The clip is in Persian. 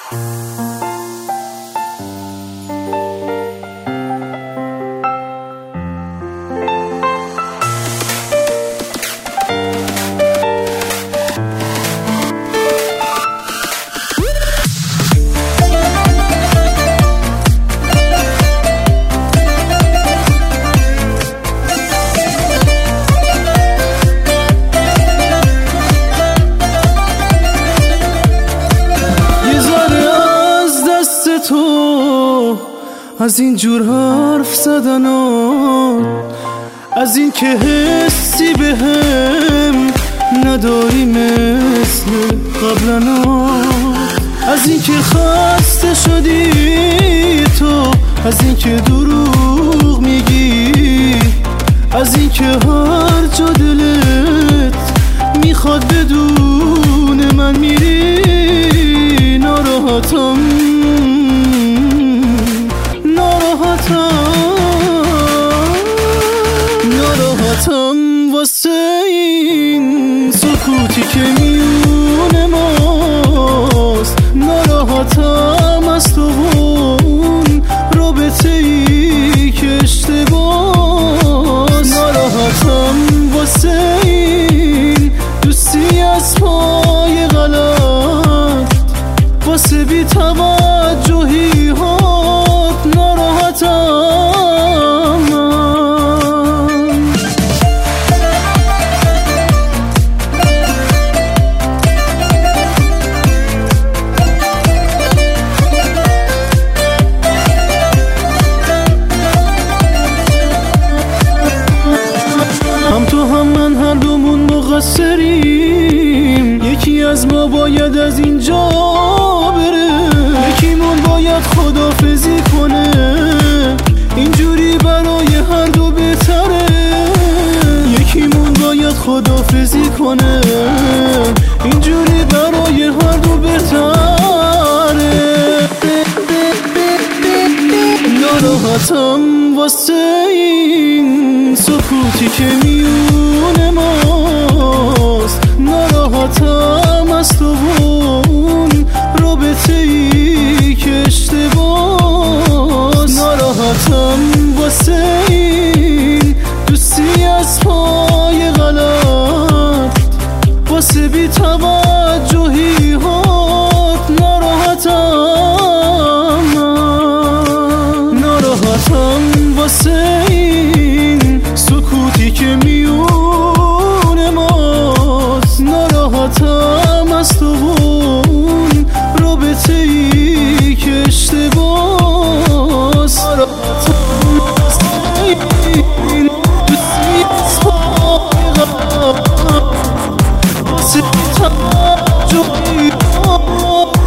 از این جور حرف زدنات، از این که حسی به هم نداری مثل قبلنات، از این که خسته شدی تو، از این که دروغ میگی، از این که هر جا دلت میخواد بدون من میری. ناراحتم واسه این سکوتی که میون ماست، ناراحتم از تو اون رابطه ای که اشتباست، ناراحتم واسه این دوستی از پای غلط، واسه بی توجهی هات ناراحتم. یکی از ما باید از اینجا بره، یکیمون باید خداحافظی کنه، اینجوری برای هر دو بهتره، یکیمون باید خداحافظی کنه، اینجوری برای هر دو بهتره. ناراحتم واسه این سکوتی که میون ماست، ناراحتم از تو اون رابطه ای که اشتباست، ناراحتم واسه این دوستی از پای غلط، واسه بی توجهی هات ناراحتم، ناراحتم واسه این سکوتی که میون ماست، ناراحتم از تو اون رابطه ای که اشتباست، ناراحتم واسه این دوستی از پای غلط، واسه بی توجهی هات